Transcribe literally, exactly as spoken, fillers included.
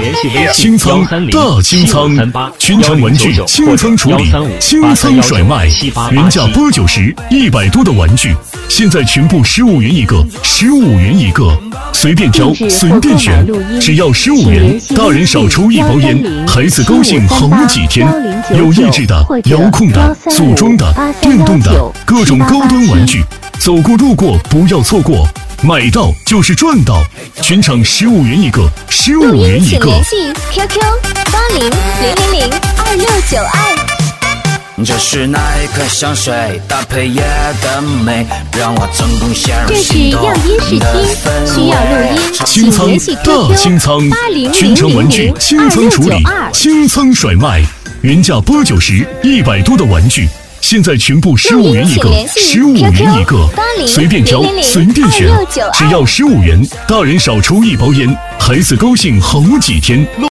清仓大清仓，全场玩具清仓处理，清仓甩卖，原价八九十，一百多的玩具，现在全部十五元一个，十五元一个，随便挑，随便选，只要十五元，大人少抽一包烟，孩子高兴好几天。有益智的、遥控的、组装的、电动的，各种高端玩具，走过路过不要错过。买到就是赚到，全场十五元一个，十五元一个。 联系 Q Q 八零零零零二六九二。 这是那一颗香水搭配夜的美，让我总共陷入这是样音试听，需要录音， 清仓大清仓，全场玩具清仓处理，清仓甩卖，原价八九十，一百多的玩具。现在全部十五元一个，十五元一个，随便挑，随便选，只要十五元，大人少抽一包烟，孩子高兴好几天。